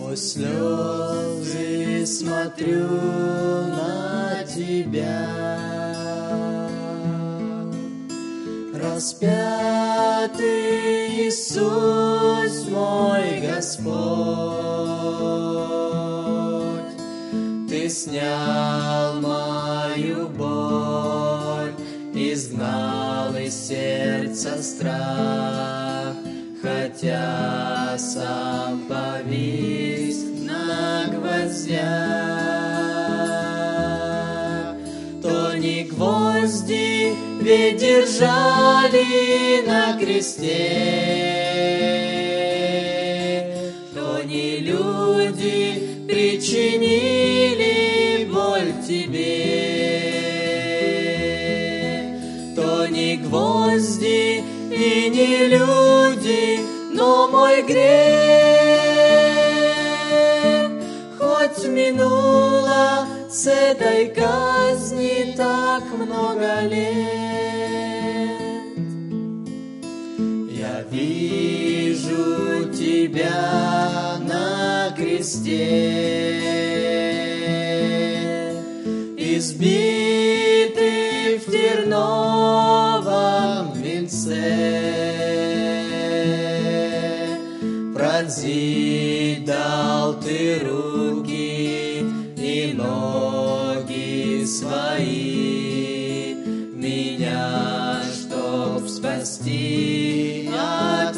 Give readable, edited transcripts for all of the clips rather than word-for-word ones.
Сквозь слезы смотрю на Тебя, распятый Иисус мой Господь. Ты снял мою боль, изгнал из сердца страх, хотя сам повис на гвоздях. То не гвозди ведь держали на кресте, то не люди причинили боль тебе, то не гвозди и не люди, но мой грех. Хоть минуло с этой казни так много лет, я вижу Тебя на кресте, избитый в терновом венце. Пронзить дал Ты руки и ноги свои, меня, чтоб спасти от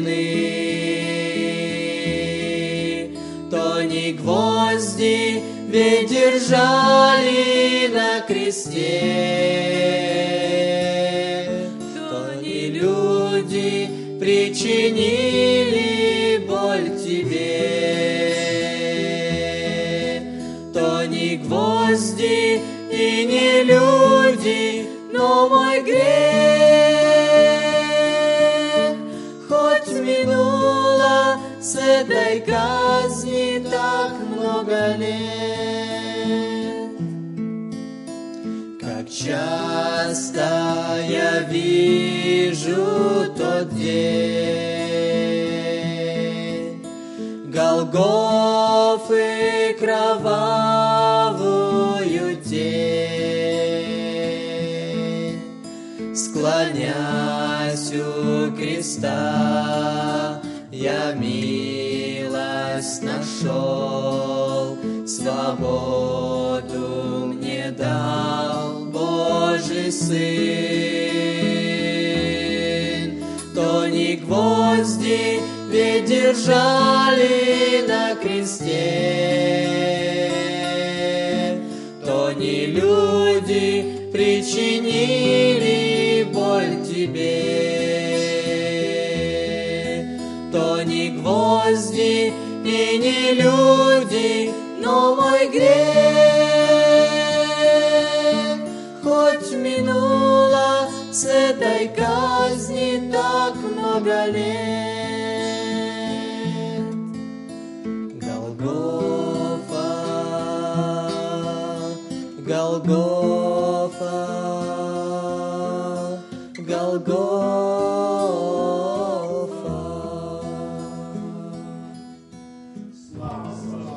вины. То не гвозди ведь держали на кресте, то не люди причинили боль тебе, то не гвозди и не люди, но мой грех. Хоть минуло с этой казни так много лет, как часто я вижу тот день Голгофы кровавую тень. Склонясь у креста, я милость нашел, свободу мне дал Божий Сын. То не гвозди ведь держали на кресте, то не люди причинили боль тебе, то не гвозди и не люди, но мой грех. Хоть минуло с этой казни так много лет, Голгофа, Голгофа.